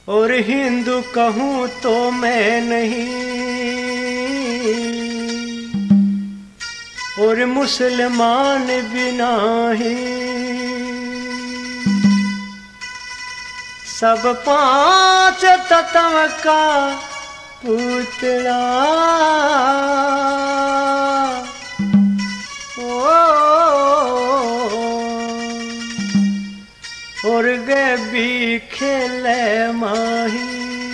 और हिंदू कहूँ तो मैं नहीं, और मुसलमान भी नहीं। सब पांच तत्व का पुतला और गे भी खेले माही।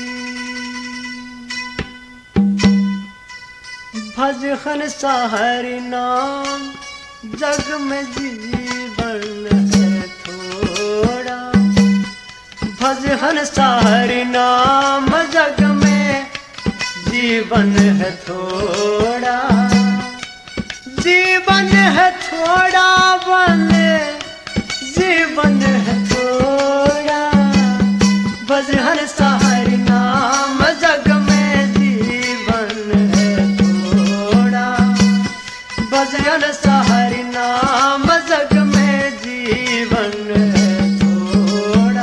भजन हरि नाम जग में जीवन है थोड़ा। भजन हरि नाम जग में जीवन है थोड़ा। जीवन है थोड़ा बने जीवन है थोड़ा। भजन हरि नाम जग में जीवन है थोड़ा। भजन हरि नाम जग में जीवन है थोड़ा।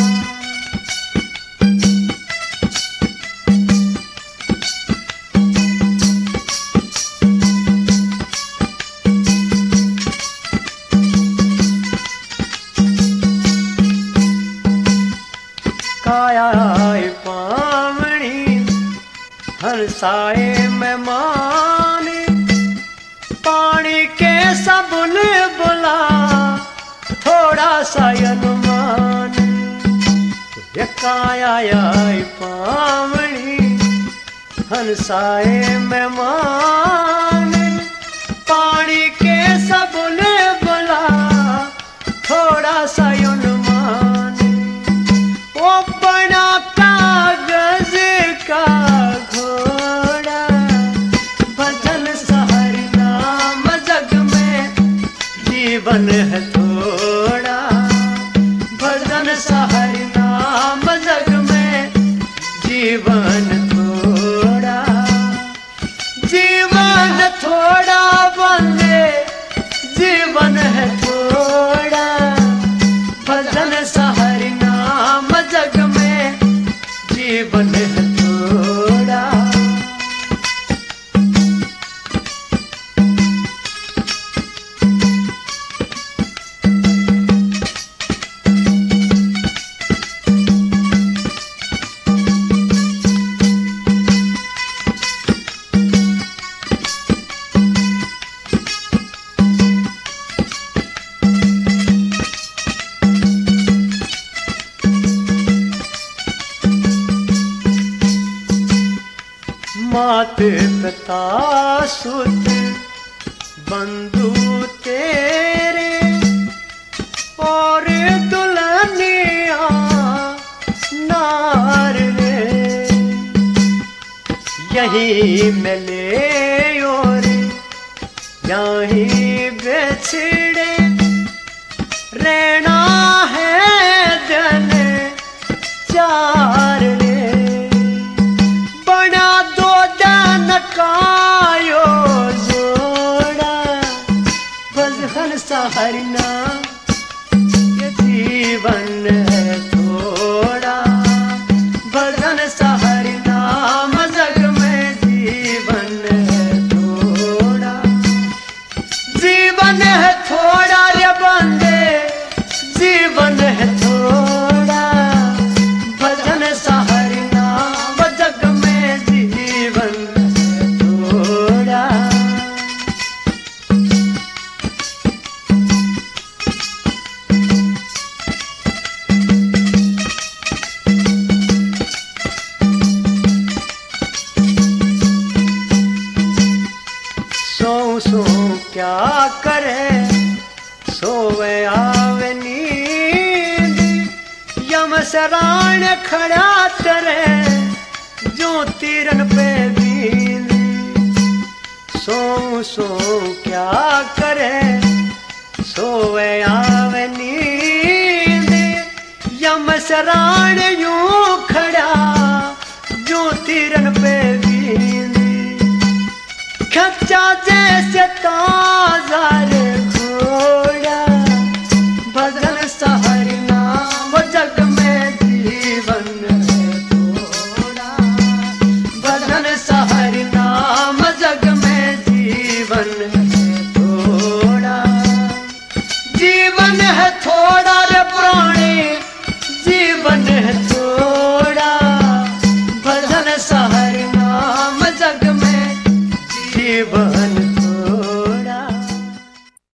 काया पावनी हंसाए मेहमान। पानी के सबुल बुला थोड़ा सा अनुमान। ये काया पावनी हंसाए मेहमान। पानी के सबुल बुला थोड़ा सा अनुमान। वो बना कागज का घोड़ा। भजन हरि नाम जग में जीवन है थोड़ा। भजन हरि नाम जग में जीवन थोड़ा। जीवन थोड़ा बंदे जीवन है थोड़ा। भजन हरि नाम जग में जीवन है थोड़ा। मात पिता सुत बंधु तेरे और दुल्हनिया नार रे। यही मिले और यही बिछड़े रहना है दिन चार रे। बना दो दन कायो जोड़ा। भजन हरि नाम ये जीवन है थोड़ा। भजन हरि नाम जग में जीवन है थोड़ा। जीवन है थोड़ा रे बंदे जीवन है थोड़ा। भजन हरि नाम जग में जीवन है थोड़ा। सो क्या करे सोवे आवे नींद। यम सराण खड़ा करे जो तीरन पे बींद। सो क्या करे सोवे आवे नींद। यम सराण यूं खड़ा जो तीरन पे बींद। खच्चा जैसे ताजा रे घोड़ा। भजन हरि नाम जग में जीवन है